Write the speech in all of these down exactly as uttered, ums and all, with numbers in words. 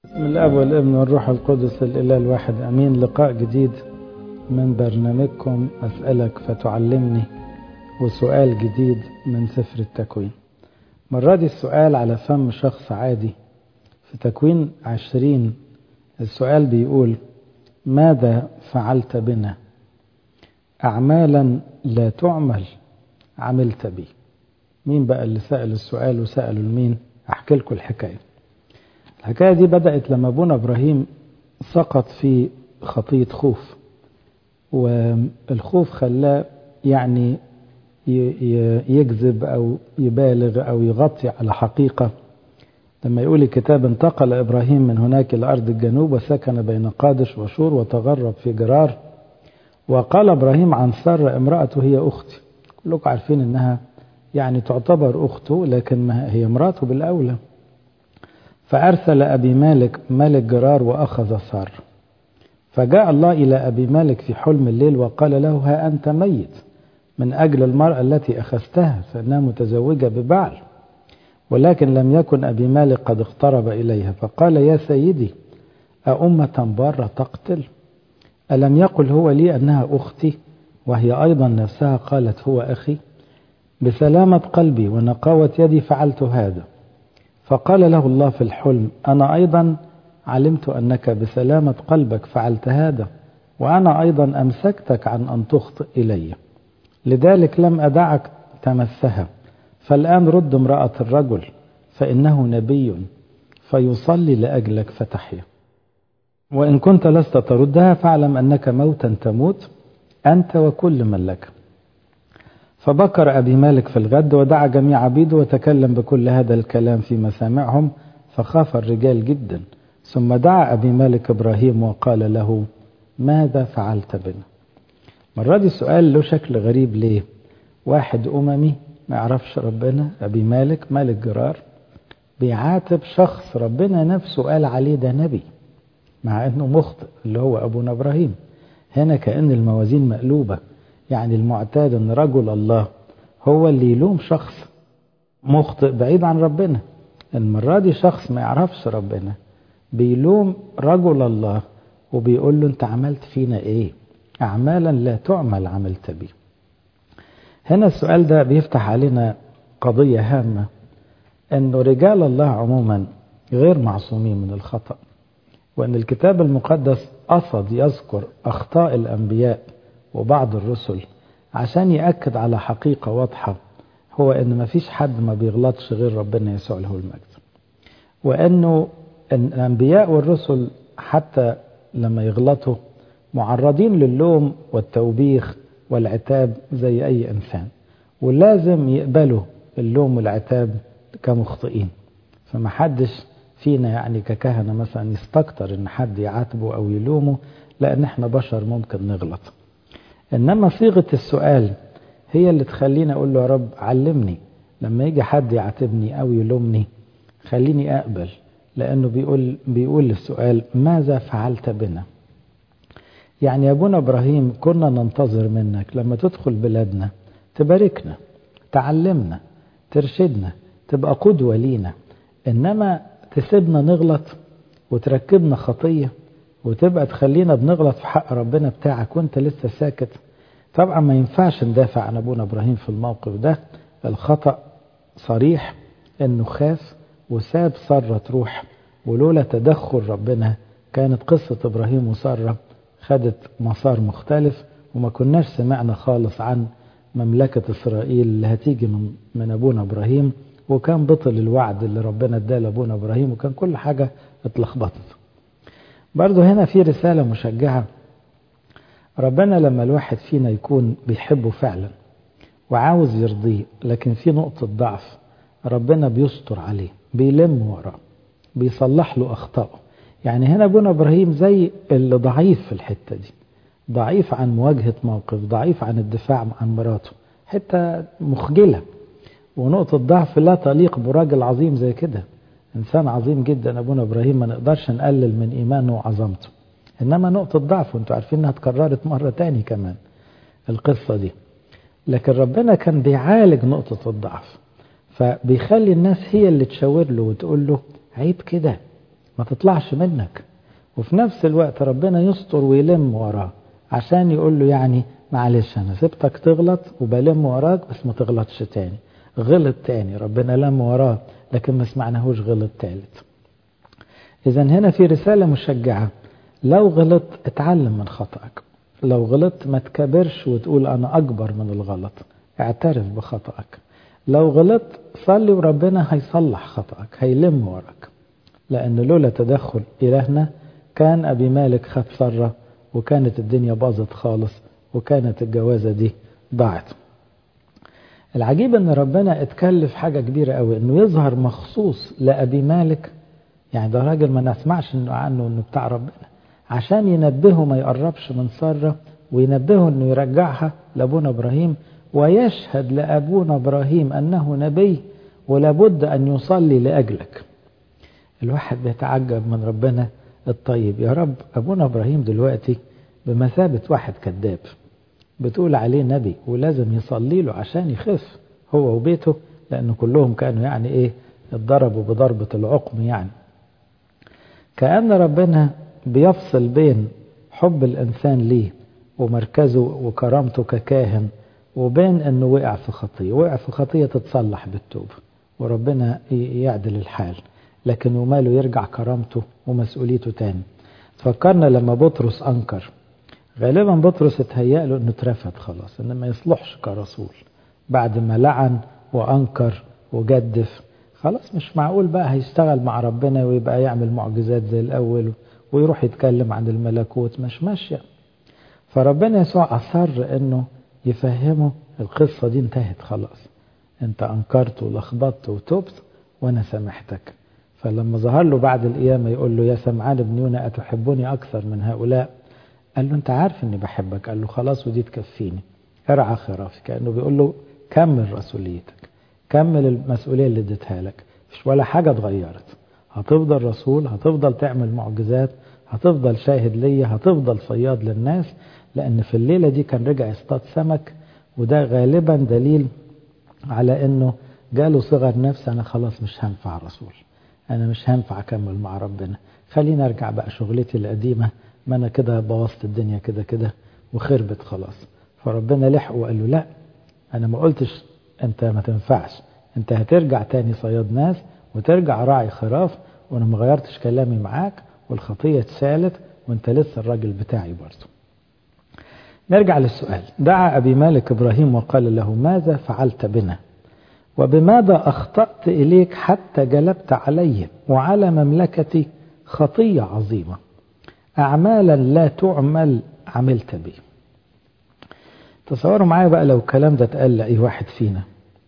من الأب والابن والروح القدس الإله الواحد أمين. لقاء جديد من برنامجكم أسألك فتعلمني، وسؤال جديد من سفر التكوين. مرة دي السؤال على فم شخص عادي في تكوين عشرين. السؤال بيقول: ماذا فعلت بنا؟ أعمالا لا تعمل عملت بي. مين بقى اللي سأل السؤال وسأله لمين؟ أحكي لكم الحكاية. الحكاية دي بدأت لما أبونا إبراهيم سقط في خطية خوف، والخوف خلاه يعني يكذب أو يبالغ أو يغطي على حقيقة. لما يقول الكتاب: انتقل إبراهيم من هناك إلى أرض الجنوب وسكن بين قادش وشور وتغرب في جرار. وقال إبراهيم عن سارة امرأته: هي أختي. كلكم عارفين إنها يعني تعتبر أخته، لكن هي امرأته بالأولى. فأرسل أبي مالك ملك جرار وأخذ سارة. فجاء الله إلى أبي مالك في حلم الليل وقال له: ها أنت ميت من أجل المرأة التي أخذتها، فإنها متزوجة ببعل. ولكن لم يكن أبي مالك قد اقترب إليها، فقال: يا سيدي، أأمة بارة تقتل؟ ألم يقل هو لي أنها أختي؟ وهي أيضا نفسها قالت: هو أخي. بسلامة قلبي ونقاوة يدي فعلت هذا. فقال له الله في الحلم: أنا أيضا علمت أنك بسلامة قلبك فعلت هذا، وأنا أيضا أمسكتك عن أن تخطئ إلي، لذلك لم أدعك تمسها. فالآن رد امرأة الرجل، فإنه نبي فيصلي لأجلك فتحيا. وإن كنت لست تردها فاعلم أنك موتا تموت أنت وكل من لك. فبكر أبي مالك في الغد ودعا جميع عبيده وتكلم بكل هذا الكلام في مسامعهم، فخاف الرجال جدا. ثم دعا أبي مالك إبراهيم وقال له: ماذا فعلت بنا؟ مرة دي السؤال له شكل غريب. ليه؟ واحد أممي ما يعرفش ربنا، أبي مالك ملك جرار، بيعاتب شخص ربنا نفسه قال عليه ده نبي، مع أنه مخطئ اللي هو أبونا إبراهيم. هنا كأن الموازين مقلوبة، يعني المعتاد أن رجل الله هو اللي يلوم شخص مخطئ بعيد عن ربنا. المرة دي شخص ما يعرفش ربنا بيلوم رجل الله وبيقول له: أنت عملت فينا إيه؟ أعمالا لا تعمل عملت بي. هنا السؤال ده بيفتح علينا قضية هامة، أنه رجال الله عموما غير معصومين من الخطأ، وأن الكتاب المقدس قصد يذكر أخطاء الأنبياء وبعض الرسل عشان يأكد على حقيقة واضحة، هو أن ما فيش حد ما بيغلطش غير ربنا يسوع له المجد، وأنه الأنبياء والرسل حتى لما يغلطوا معرضين للوم والتوبيخ والعتاب زي أي إنسان، ولازم يقبلوا اللوم والعتاب كمخطئين. فما حدش فينا يعني ككهنة مثلا يستكتر ان حد يعاتبه او يلومه، لان احنا بشر ممكن نغلط. انما صيغة السؤال هي اللي تخليني اقول له: يا رب علمني لما يجي حد يعاتبني او يلومني خليني اقبل، لانه بيقول بيقول للسؤال: ماذا فعلت بنا؟ يعني يا ابونا ابراهيم كنا ننتظر منك لما تدخل بلادنا تباركنا، تعلمنا، ترشدنا، تبقى قدوة لينا، انما تسيبنا نغلط وتركبنا خطية وتبقى تخلينا بنغلط في حق ربنا بتاعك وانت لسه ساكت. طبعا ما ينفعش ندافع عن ابونا ابراهيم في الموقف ده. الخطأ صريح انه خاف وساب سارة تروح، ولولا تدخل ربنا كانت قصة ابراهيم وسارة خدت مسار مختلف، وما كناش سمعنا خالص عن مملكة اسرائيل اللي هتيجي من, من ابونا ابراهيم، وكان بطل الوعد اللي ربنا اداه لابونا ابراهيم، وكان كل حاجة اتلخبطت. برضو هنا في رسالة مشجعة. ربنا لما الواحد فينا يكون بيحبه فعلا وعاوز يرضيه، لكن في نقطة ضعف، ربنا بيستر عليه، بيلم وراه، بيصلح له أخطائه. يعني هنا ابونا ابراهيم زي اللي ضعيف في الحتة دي، ضعيف عن مواجهة موقف، ضعيف عن الدفاع عن مراته، حتة مخجلة ونقطة ضعف لا تليق براجل عظيم زي كده. إنسان عظيم جدا أبونا إبراهيم، ما نقدرش نقلل من إيمانه وعظمته، إنما نقطة ضعف، وانتوا عارفين إنها اتكررت مرة تاني كمان القصة دي. لكن ربنا كان بيعالج نقطة الضعف، فبيخلي الناس هي اللي تشاور له وتقول له: عيب كده، ما تطلعش منك. وفي نفس الوقت ربنا يستر ويلم وراه عشان يقول له يعني معلش أنا سبتك تغلط وبلم وراك بس ما تغلطش تاني. غلط تاني ربنا لم وراه لكن ما سمعناهوش غلط تالت. إذا هنا في رسالة مشجعة، لو غلط اتعلم من خطأك، لو غلطت ما تكبرش وتقول أنا أكبر من الغلط، اعترف بخطأك. لو غلطت صلي وربنا هيصلح خطأك هيلم وراك، لأن لولا تدخل إلهنا كان أبي مالك خد سرة وكانت الدنيا باظت خالص وكانت الجوازة دي ضاعت. العجيب أن ربنا اتكلف حاجة كبيرة قوي أنه يظهر مخصوص لأبي مالك، يعني ده راجل ما نسمعش إنه عنه أنه بتاع ربنا، عشان ينبهه ما يقربش من سارة وينبهه أنه يرجعها لأبونا إبراهيم، ويشهد لأبونا إبراهيم أنه نبي ولابد أن يصلي لأجلك. الواحد بيتعجب من ربنا الطيب، يا رب أبونا إبراهيم دلوقتي بمثابة واحد كذاب بتقول عليه نبي ولازم يصلي له عشان يخف هو وبيته، لأنه كلهم كانوا يعني إيه اتضربوا بضربة العقم. يعني كأن ربنا بيفصل بين حب الإنسان ليه ومركزه وكرامته ككاهن وبين أنه وقع في خطية. وقع في خطية تتصلح بالتوبة وربنا يعدل الحال، لكن وماله يرجع كرامته ومسؤوليته تاني. تفكرنا لما بطرس أنكر، غالبا بطرس اتهيأ له أنه اترفض خلاص أنه ما يصلحش كرسول بعد ما لعن وأنكر وجدف، خلاص مش معقول بقى هيشتغل مع ربنا ويبقى يعمل معجزات زي الأول ويروح يتكلم عن الملكوت، مش ماشية. فربنا يسوع أصر أنه يفهمه القصة دي انتهت خلاص، انت أنكرت ولخبطت وتوبت وأنا سامحتك. فلما ظهر له بعد القيامة يقول له يا سمعان بن يونا أتحبني أكثر من هؤلاء؟ قال له انت عارف اني بحبك. قال له خلاص ودي تكفيني، ارعى خرافي. كأنه بيقول له كمل رسوليتك، كمل المسؤولية اللي اديتها لك، مش ولا حاجة اتغيرت، هتفضل رسول، هتفضل تعمل معجزات، هتفضل شاهد ليا، هتفضل صياد للناس. لأن في الليلة دي كان رجع يصطاد سمك، وده غالبا دليل على انه جاله صغر نفس، انا خلاص مش هنفع رسول، انا مش هنفع اكمل مع ربنا، خليني ارجع بقى شغلتي القديمة، ما انا كده بوظت الدنيا كده كده وخربت خلاص. فربنا لحقه وقال له لا، انا ما قلتش انت ما تنفعش، انت هترجع تاني صياد ناس وترجع راعي خراف، وانا ما غيرتش كلامي معاك والخطية اتسالت وانت لسه الراجل بتاعي برضه. نرجع للسؤال. دعا أبي مالك إبراهيم وقال له ماذا فعلت بنا وبماذا أخطأت إليك حتى جلبت علي وعلى مملكتي خطية عظيمة أعمالا لا تعمل عملت بي. تصوروا معايا بقى لو الكلام ده اتقال لأي واحد فينا،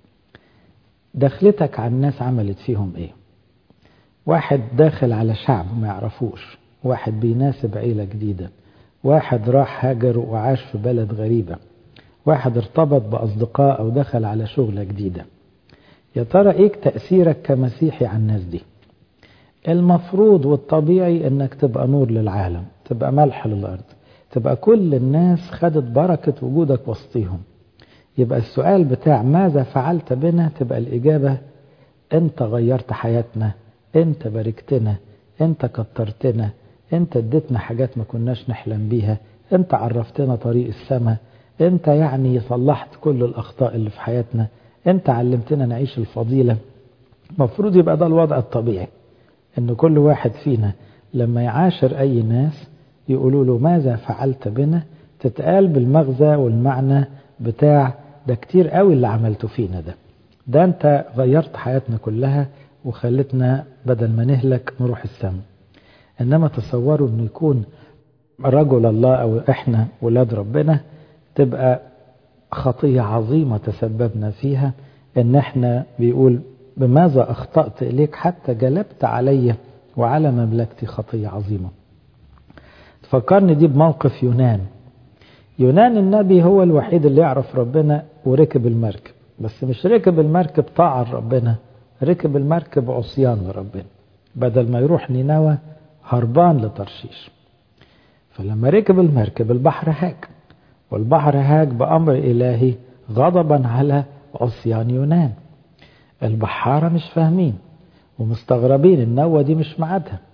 دخلتك على الناس عملت فيهم ايه؟ واحد داخل على شعب ما يعرفوش، واحد بيناسب عيلة جديدة، واحد راح هاجر وعاش في بلد غريبة، واحد ارتبط بأصدقاء أو دخل على شغلة جديدة. يا ترى ايه تأثيرك كمسيحي على الناس دي؟ المفروض والطبيعي انك تبقى نور للعالم، تبقى ملح للأرض، تبقى كل الناس خدت بركة وجودك وسطيهم. يبقى السؤال بتاع ماذا فعلت بنا تبقى الإجابة انت غيرت حياتنا، انت باركتنا، انت كترتنا، انت اديتنا حاجات ما كناش نحلم بيها، انت عرفتنا طريق السماء، انت يعني صلحت كل الأخطاء اللي في حياتنا، انت علمتنا نعيش الفضيلة. مفروض يبقى ده الوضع الطبيعي، ان كل واحد فينا لما يعاشر اي ناس يقولوا له ماذا فعلت بنا، تتقال بالمغزى والمعنى بتاع ده كتير قوي اللي عملته فينا، ده ده انت غيرت حياتنا كلها وخلتنا بدل ما نهلك نروح السماء. انما تصوروا انه يكون رجل الله او احنا ولاد ربنا تبقى خطية عظيمة تسببنا فيها، ان احنا بيقول بماذا اخطأت اليك حتى جلبت علي وعلى مملكتي خطية عظيمة. تفكرني دي بموقف يونان. يونان النبي هو الوحيد اللي يعرف ربنا وركب المركب، بس مش ركب المركب طاعة ربنا، ركب المركب عصيان لربنا، بدل ما يروح نينوى هربان لترشيش. فلما ركب المركب البحر هاج، والبحر هاج بأمر إلهي غضبا على عصيان يونان. البحارة مش فاهمين ومستغربين، النوة دي مش معادها،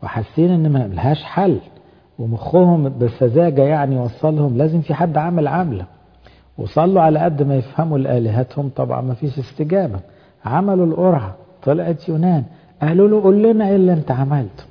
وحاسين ان ما لهاش حل، ومخهم بسذاجة يعني وصلهم لازم في حد عمل عملة، وصلوا على قد ما يفهموا لآلهتهم، طبعا ما فيش استجابة. عملوا القرعة طلعت يونان، قالوا له قول لنا ايه اللي انت عملته.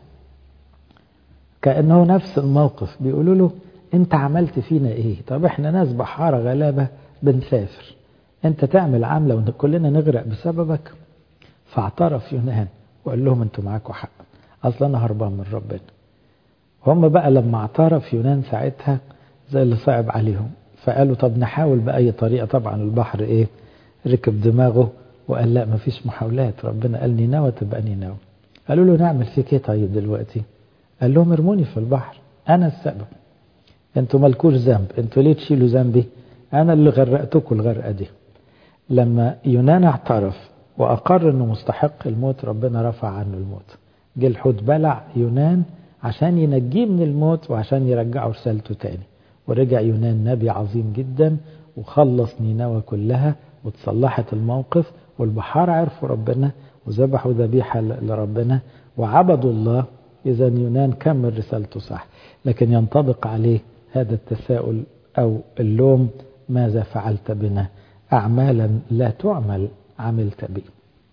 كأنه نفس الموقف، بيقولوا له انت عملت فينا ايه؟ طب احنا ناس بحارة غلابة بنسافر، انت تعمل عملة وكلنا نغرق بسببك. فاعترف يونان وقال لهم انتوا معاكم حق، اصلا انا هربان من ربنا. هم بقى لما اعترف يونان ساعتها زي اللي صعب عليهم، فقالوا طب نحاول بأي طريقة. طبعا البحر ايه ركب دماغه وقال لا مفيش محاولات، ربنا قال نينوى تبقى نينوى. قالوا له نعمل فيك ايه طيب دلوقتي؟ قال لهم ارموني في البحر، انا السبب، انتوا مالكوش ذنب، انتوا ليه تشيلوا ذنبي؟ انا اللي غرقتكم الغرقة دي. لما يونان اعترف واقر انه مستحق الموت، ربنا رفع عنه الموت. جه الحوت بلع يونان عشان ينجيه من الموت وعشان يرجعه رسالته تاني، ورجع يونان نبي عظيم جدا وخلص نينوى كلها وتصلحت الموقف، والبحار عرفوا ربنا وذبحوا ذبيحة لربنا وعبدوا الله. إذا يونان كمل رسالته صح، لكن ينطبق عليه هذا التساؤل أو اللوم: ماذا فعلت بنا؟ أعمالا لا تعمل عملت بي.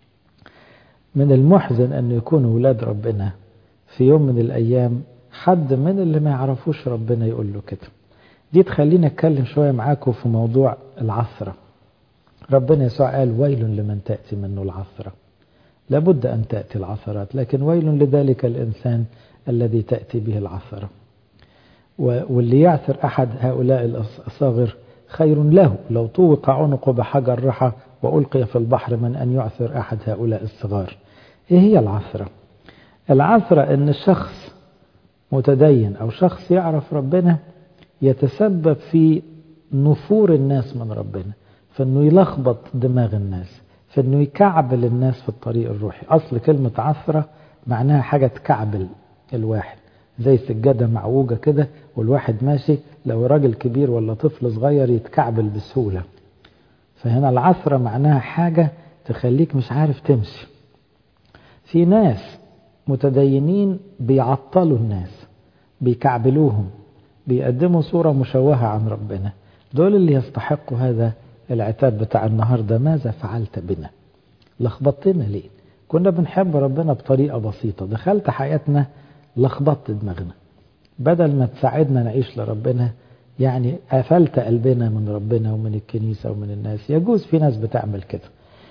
من المحزن أن يكون أولاد ربنا في يوم من الأيام حد من اللي ما يعرفوش ربنا يقول له كده. دي تخلينا نتكلم شوية معاكم في موضوع العثرة. ربنا يسوع قال ويل لمن تأتي منه العثرة. لابد أن تأتي العثرات، لكن ويل لذلك الإنسان الذي تأتي به العثرة. واللي يعثر أحد هؤلاء الأصاغر خير له لو طوق عنقه بحجر رحى وألقي في البحر من أن يعثر أحد هؤلاء الصغار. إيه هي العثرة؟ العثرة أن الشخص متدين أو شخص يعرف ربنا يتسبب في نفور الناس من ربنا، فإنه يلخبط دماغ الناس، فإنه يكعبل الناس في الطريق الروحي. أصل كلمة عثرة معناها حاجة تكعبل الواحد، زي سجادة معوجة كده والواحد ماشي، لو راجل كبير ولا طفل صغير يتكعبل بسهولة. فهنا العثرة معناها حاجة تخليك مش عارف تمشي. في ناس متدينين بيعطلوا الناس، بيكعبلوهم، بيقدموا صورة مشوهة عن ربنا. دول اللي يستحقوا هذا العتاب بتاع النهاردة: ماذا فعلت بنا؟ لخبطتنا ليه؟ كنا بنحب ربنا بطريقة بسيطة، دخلت حياتنا لخبطت دماغنا، بدل ما تساعدنا نعيش لربنا يعني قفلت قلبنا من ربنا ومن الكنيسة ومن الناس. يجوز في ناس بتعمل كده،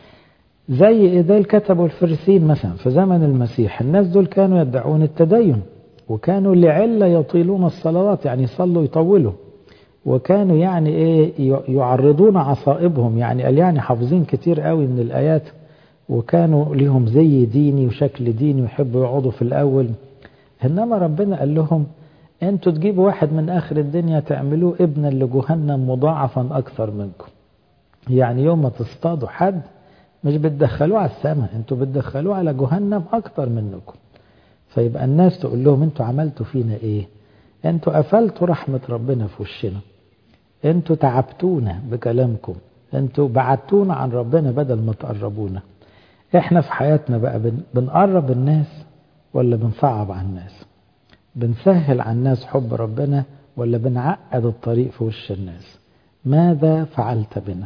زي إذا الكتب والفريسين مثلا في زمن المسيح. الناس دول كانوا يدعون التدين، وكانوا لعلة يطيلون الصلوات، يعني يصلوا يطولوا، وكانوا يعني ايه يعرضون عصائبهم، يعني قال يعني حافظين كتير قوي من الآيات، وكانوا لهم زي ديني وشكل ديني ويحبوا يقعدوا في الأول. إنما ربنا قال لهم انتوا تجيبوا واحد من آخر الدنيا تعملوه ابنا لجهنم مضاعفا أكثر منكم. يعني يوم ما تصطادوا حد مش بتدخلوه على السماء، انتوا بتدخلوه على جهنم أكثر منكم. فيبقى الناس تقول لهم انتوا عملتوا فينا ايه؟ انتوا قفلتوا رحمة ربنا في وشنا، انتوا تعبتونا بكلامكم، انتوا بعدتونا عن ربنا بدل ما تقربونا. احنا في حياتنا بقى بنقرب الناس ولا بنصعب على الناس؟ بنسهل على الناس حب ربنا ولا بنعقد الطريق في وش الناس؟ ماذا فعلت بنا؟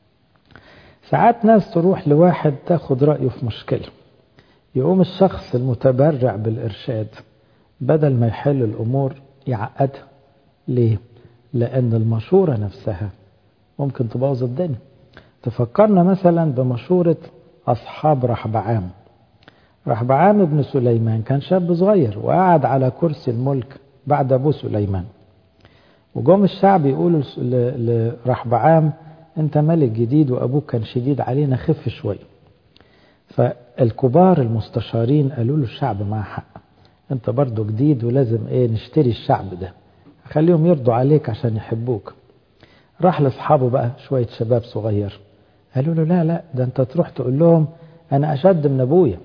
ساعات ناس تروح لواحد تاخد رأيه في مشكلة، يقوم الشخص المتبرع بالإرشاد بدل ما يحل الأمور يعقدها. ليه؟ لأن المشورة نفسها ممكن تبوظ الدنيا. تفكرنا مثلا بمشورة أصحاب رحبعام. رحبعام ابن سليمان كان شاب صغير وقعد على كرسي الملك بعد أبو سليمان، وجوم الشعب يقولوا لرحبعام أنت ملك جديد وأبوك كان شديد علينا، خف شوي. فالكبار المستشارين قالوا له الشعب معه حق، أنت برضو جديد ولازم إيه نشتري الشعب ده، خليهم يرضوا عليك عشان يحبوك. راح لأصحابه بقى شوية شباب صغير قالوا له لا لا ده أنت تروح تقول لهم أنا أشد من أبويا،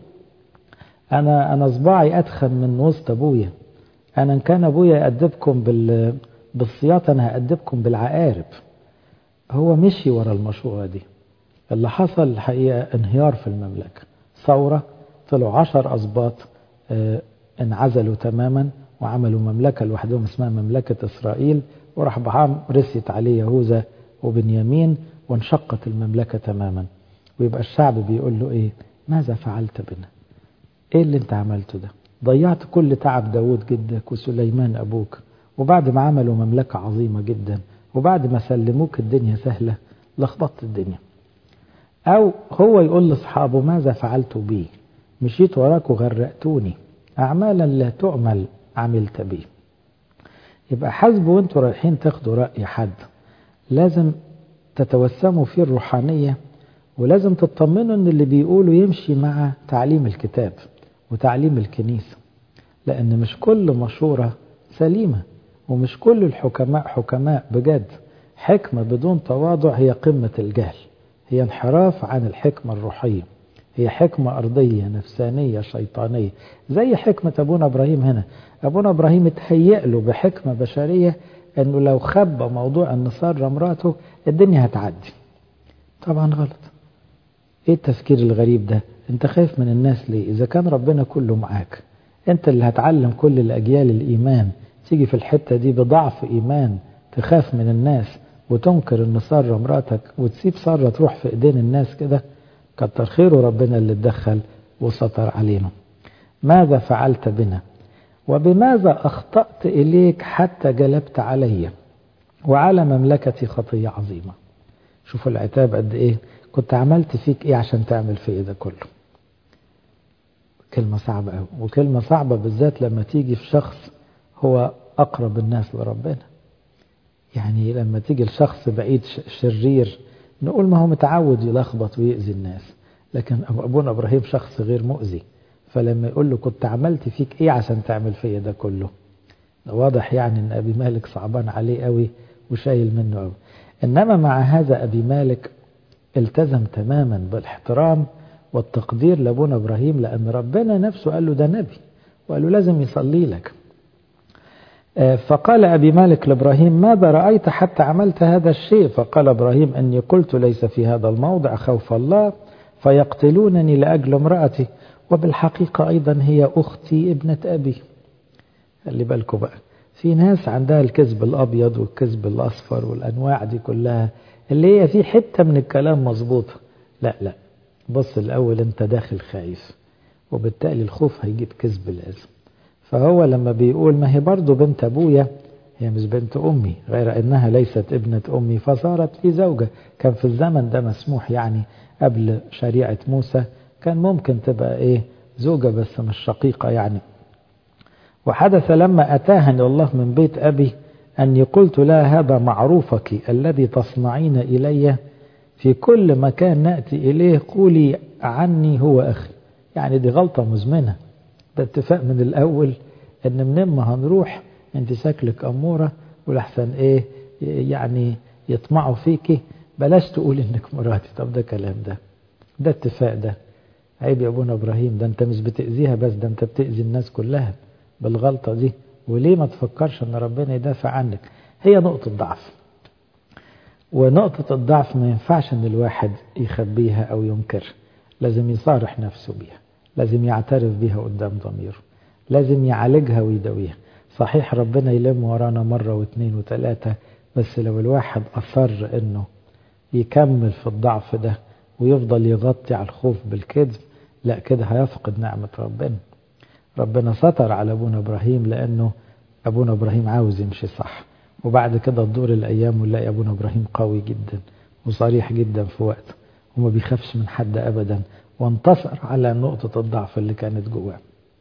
أنا أنا صباعي أدخن من وسط أبويا، أنا إن كان أبويا يأدبكم بال بالسياط أنا هأدبكم بالعقارب. هو مشي ورا المشورة دي. اللي حصل الحقيقة انهيار في المملكة، ثورة، طلعوا عشر أسباط انعزلوا تماما وعملوا مملكة لوحدهم اسمها مملكة إسرائيل، وراح بعام رسيت عليه يهوذا وبنيامين وانشقت المملكة تماما. ويبقى الشعب بيقول له ايه؟ ماذا فعلت بنا؟ ايه اللي انت عملته ده؟ ضيعت كل تعب داود جدك وسليمان أبوك، وبعد ما عملوا مملكة عظيمة جدا وبعد ما سلموك الدنيا سهلة لخبطت الدنيا. أو هو يقول لأصحابه ماذا فعلت بي؟ مشيت وراك وغرقتوني، أعمالا لا تؤمل عملت بي. يبقى حسبوا وانتوا رايحين تاخدوا رأي حد لازم تتوسموا فيه الروحانية، ولازم تطمنوا ان اللي بيقولوا يمشي مع تعليم الكتاب وتعليم الكنيسة، لأن مش كل مشورة سليمة، ومش كل الحكماء حكماء بجد. حكمة بدون تواضع هي قمة الجهل، هي انحراف عن الحكمة الروحية، هي حكمة أرضية نفسانية شيطانية. زي حكمة أبونا إبراهيم هنا، أبونا إبراهيم اتهيأ له بحكمة بشرية أنه لو خبى موضوع أن سارة مراته الدنيا هتعدي. طبعا غلط. ايه التفكير الغريب ده؟ انت خايف من الناس ليه؟ اذا كان ربنا كله معاك، انت اللي هتعلم كل الاجيال الايمان، تيجي في الحتة دي بضعف ايمان تخاف من الناس وتنكر ان سارة مراتك وتسيب سارة تروح في ايدين الناس كده؟ كتر خيره ربنا اللي اتدخل وسطر علينا. ماذا فعلت بنا؟ وبماذا اخطأت اليك حتى جلبت علي وعلى مملكتي خطية عظيمة؟ شوفوا العتاب قد ايه. كنت عملت فيك ايه عشان تعمل في ده كله؟ كلمة صعبة قوي، وكلمة صعبة بالذات لما تيجي في شخص هو اقرب الناس لربنا. يعني لما تيجي لشخص بعيد شرير نقول ما هو متعود يلخبط ويأذي الناس، لكن ابونا ابراهيم شخص غير مؤذي، فلما يقول له كنت عملت فيك ايه عشان تعمل في ده كله؟ ده واضح يعني ان ابي مالك صعبان عليه قوي وشايل منه قوي. انما مع هذا ابي مالك التزم تماما بالاحترام والتقدير لابونا إبراهيم، لأن ربنا نفسه قال له ده نبي وقال له لازم يصلي لك. فقال أبي مالك لإبراهيم ماذا رأيت حتى عملت هذا الشيء؟ فقال إبراهيم أني قلت ليس في هذا الموضع خوف الله فيقتلونني لأجل امرأتي، وبالحقيقة أيضا هي أختي ابنة أبي. اللي بالكم بقى، في ناس عندها الكذب الأبيض والكذب الأصفر والأنواع دي كلها اللي هي في حتة من الكلام مظبوطة. لا لا، بص الأول أنت داخل خايف، وبالتالي الخوف هيجيب كذب لازم. فهو لما بيقول ما هي برضو بنت أبويا، هي مش بنت أمي، غير أنها ليست ابنة أمي فصارت لي زوجة. كان في الزمن ده مسموح، يعني قبل شريعة موسى كان ممكن تبقى إيه زوجة بس مش شقيقة يعني. وحدث لما أتاهني الله من بيت أبي أني قلت لا هذا معروفك الذي تصنعين إلي في كل مكان نأتي إليه قولي عني هو أخي. يعني دي غلطة مزمنة، ده اتفاق من الأول أن منين ما هنروح أنت شكلك أمورة ولحسن إيه يعني يطمعوا فيكي، بلاش تقول إنك مراتي. طب ده كلام ده ده اتفاق ده عيب يا أبونا إبراهيم، ده أنت مش بتأذيها بس، ده أنت بتأذي الناس كلها بالغلطة دي. وليه ما تفكرش أن ربنا يدافع عنك؟ هي نقطة ضعف، ونقطة الضعف ما ينفعش أن الواحد يخبيها أو ينكر، لازم يصارح نفسه بيها، لازم يعترف بيها قدام ضميره، لازم يعالجها ويداويها. صحيح ربنا يلم ورانا مرة واثنين وثلاثة، بس لو الواحد أصر أنه يكمل في الضعف ده ويفضل يغطي على الخوف بالكذب، لا كده هيفقد نعمة ربنا. ربنا سطر على أبونا إبراهيم لأنه أبونا إبراهيم عاوز يمشي صح، وبعد كده تدور الأيام ونلاقي أبونا إبراهيم قوي جدا وصريح جدا في وقته وما بيخافش من حد أبدا، وانتصر على نقطة الضعف اللي كانت جواه.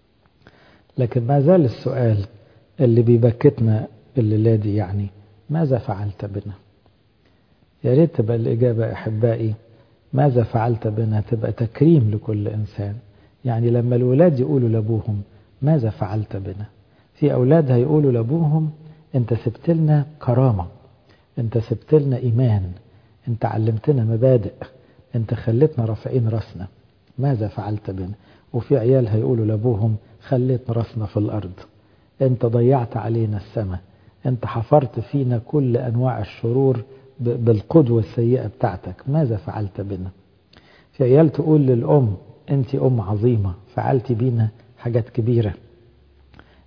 لكن ما زال السؤال اللي بيبكتنا الليلة دي، يعني ماذا فعلت بنا؟ يا ريت تبقى الإجابة أحبائي ماذا فعلت بنا تبقى تكريم لكل إنسان. يعني لما الأولاد يقولوا لأبوهم ماذا فعلت بنا، في أولاد هيقولوا لأبوهم أنت سبت لنا كرامة، أنت سبت لنا إيمان، أنت علمتنا مبادئ، أنت خلتنا رافعين رأسنا، ماذا فعلت بنا. وفي عيال هيقولوا لأبوهم خليت رأسنا في الأرض، أنت ضيعت علينا السماء، أنت حفرت فينا كل أنواع الشرور بالقدوة السيئة بتاعتك، ماذا فعلت بنا. في عيال تقول للأم أنت أم عظيمة، فعلت بينا حاجات كبيرة،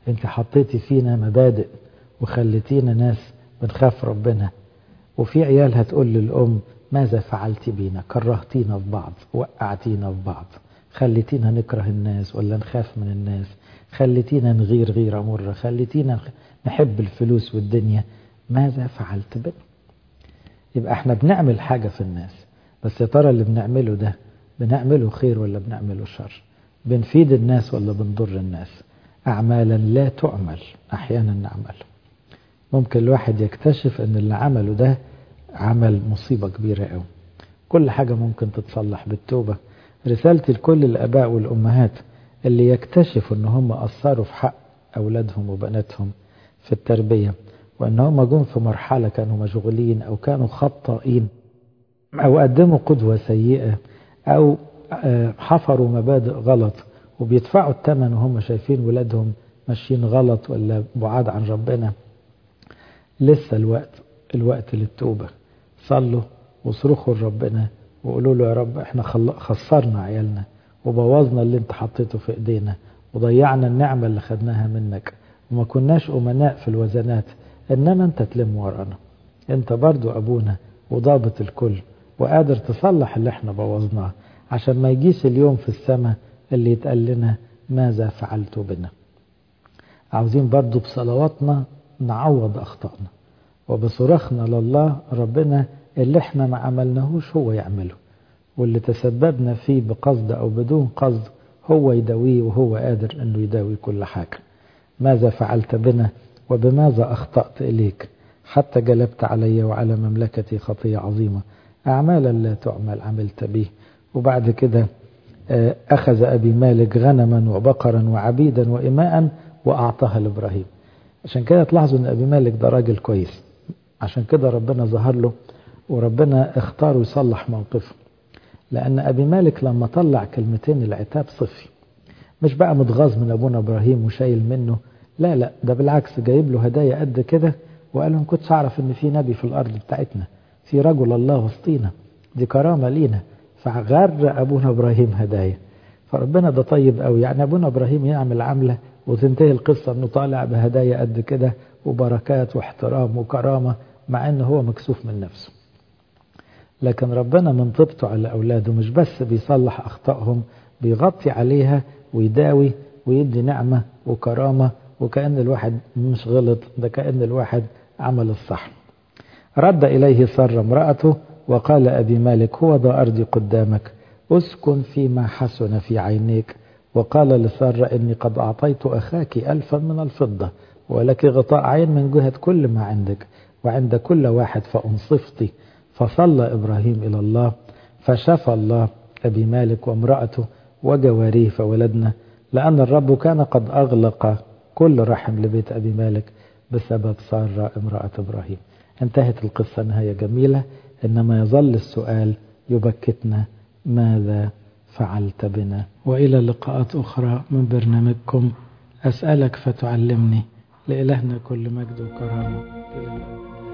انت حطيتي فينا مبادئ وخليتينا ناس بنخاف ربنا. وفي عيال هتقول للأم ماذا فعلت بينا؟ كرهتينا في بعض، وقعتينا في بعض، خليتينا نكره الناس ولا نخاف من الناس، خليتينا نغير غيرة مرة، خليتينا نحب الفلوس والدنيا. ماذا فعلت بنا؟ يبقى احنا بنعمل حاجة في الناس، بس يا ترى اللي بنعمله ده بنعمله خير ولا بنعمله شر؟ بنفيد الناس ولا بنضر الناس؟ أعمالا لا تعمل أحيانا نعمل. ممكن الواحد يكتشف ان اللي عمله ده عمل مصيبة كبيرة قوي. كل حاجة ممكن تتصلح بالتوبة. رسالتي لكل الآباء والأمهات اللي يكتشفوا ان هم أثروا في حق أولادهم وبناتهم في التربية، وان هم جم في مرحلة كانوا مشغولين أو كانوا خطائين أو قدموا قدوة سيئة أو حفروا مبادئ غلط وبيدفعوا الثمن وهم شايفين ولادهم ماشيين غلط ولا بعاد عن ربنا. لسه الوقت الوقت للتوبة. صلوا وصرخوا لربنا وقولوا له يا رب احنا خسرنا عيالنا وبوظنا اللي انت حطيته في ايدينا وضيعنا النعمة اللي خدناها منك وما كناش أمناء في الوزنات، انما انت تلم ورانا. انت برضو ابونا وضابط الكل وقادر تصلح اللي احنا بوظناه، عشان ما يجيش اليوم في السماء اللي يتقال لنا ماذا فعلت بنا. عاوزين برضو بصلواتنا نعوض أخطائنا، وبصراخنا لله ربنا اللي احنا ما عملناهوش هو يعمله، واللي تسببنا فيه بقصد أو بدون قصد هو يداويه، وهو قادر أنه يداوي كل حاجة. ماذا فعلت بنا وبماذا أخطأت إليك حتى جلبت علي وعلى مملكتي خطية عظيمة، أعمالا لا تعمل عملت به. وبعد كده أخذ أبي مالك غنما وبقرا وعبيدا وإماء وأعطاها لإبراهيم. عشان كده تلاحظوا أن أبي مالك ده راجل كويس، عشان كده ربنا ظهر له وربنا اختاره يصلح موقفه. لأن أبي مالك لما طلع كلمتين العتاب صفي، مش بقى متغاظ من أبونا إبراهيم وشايل منه، لا لا، ده بالعكس جايب له هدايا قد كده وقال له ما كنتش أعرف أن في نبي في الأرض بتاعتنا، في رجل الله وسطينا، دي كرامة لينا. فغر أبونا إبراهيم هدايا. فربنا ده طيب قوي، يعني أبونا إبراهيم يعمل عملة وتنتهي القصة أنه طالع بهدايا قد كده وبركات واحترام وكرامة، مع أنه هو مكسوف من نفسه. لكن ربنا من طيبته على أولاده مش بس بيصلح أخطائهم، بيغطي عليها ويداوي ويدي نعمة وكرامة، وكأن الواحد مش غلط، ده كأن الواحد عمل الصح. رد إليه سارة امرأته وقال أبي مالك هو ذا أرضي قدامك، أسكن فيما حسن في عينيك. وقال لسارة إني قد أعطيت أخاك ألفا من الفضة ولك غطاء عين من جهة كل ما عندك، وعند كل واحد فأنصفتي. فصلى إبراهيم إلى الله فشفى الله أبي مالك وامرأته وجواريه فولدنا، لأن الرب كان قد أغلق كل رحم لبيت أبي مالك بسبب سارة امرأة إبراهيم. انتهت القصة نهاية جميلة، إنما يظل السؤال يبكتنا ماذا فعلت بنا. وإلى لقاءات أخرى من برنامجكم أسألك فتعلمني. لإلهنا كل مجد وكرامة إلى الأبد.